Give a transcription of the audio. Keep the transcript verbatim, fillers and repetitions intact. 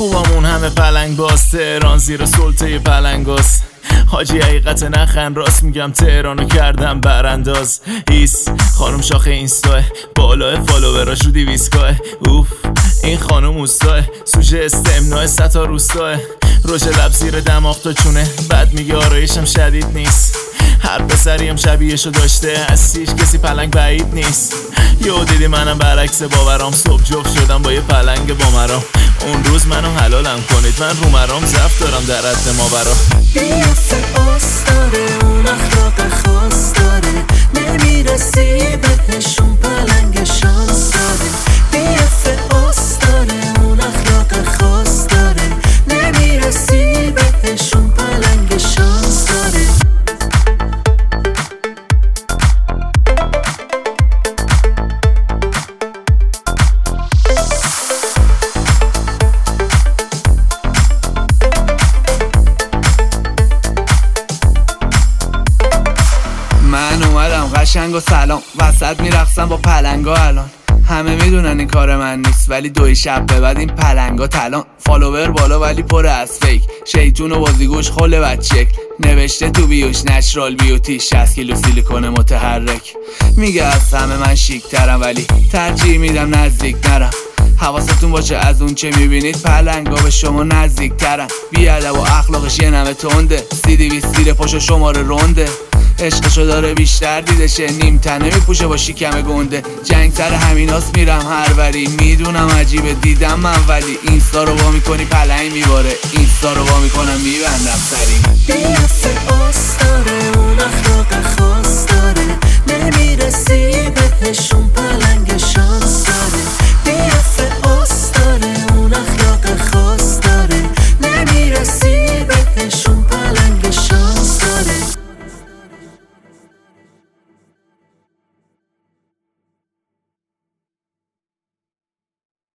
خوبمون همه پلنگ باز، تهران زیر سلطه پلنگاز. حاجی حقیقت نخن راست میگم، تهرانو کردم برانداز. ایس خانم شاخه اینستاه، بالای فالووراش رو دیویسکاه. اوف این خانم اوستاه، سوژه استمنای ستا روستاه. روش لب زیر دماغ تا چونه، بعد میگه آرایشم شدید نیست. هر پسری هم شبیهشو داشته، هستیش کسی پلنگ بعید نیست. یو دیدی منم برعکس باورام، صبح جفت شدم با یه پلنگ با مرام. اون روز منو حلالم کنید، من رو مرام زفت دارم در حد ماورا. بیافه آس داره، اون اخلاق خاص داره، نمیرسی بهشون پلنگ شانس داره. بیافه آس داره، اون اخلاق خاص داره، نمیرسی بهشون پلنگ شانس داره. من اومدم قشنگ و سلام، وسط میرقصم با پلنگا الان. همه میدونن این کار من نیست، ولی دوی شب به بعد این پلنگا تلان. فالوور بالا ولی پر از فیک، شیطون و بازیگوش خل بچک. نوشته تو بیوش نچرال بیوتی، شصت کیلو سیلیکون متحرک. میگه از همه من شیک ترم، ولی ترجیح میدم نزدیک نرم. حواستون باشه از اون چه میبینید، پلنگا به شما نزدیک ترن. بیادب و اخلاقش یه نمه تنده، سی دیویست زیر پاشو شماره رونده. عشقشو داره بیشتر دیدشه، نیم تنه میپوشه با شیکم گنده. جنگ سر همیناست میرم هر وری، میدونم عجیبه دیدم من، ولی اینستا رو وا میکنی پلنگ میباره. اینستا رو وا میکنم میبندم سری. بیافه آس داره، اون اخلاق خاص داره، نمیرسی بهشون پلنگ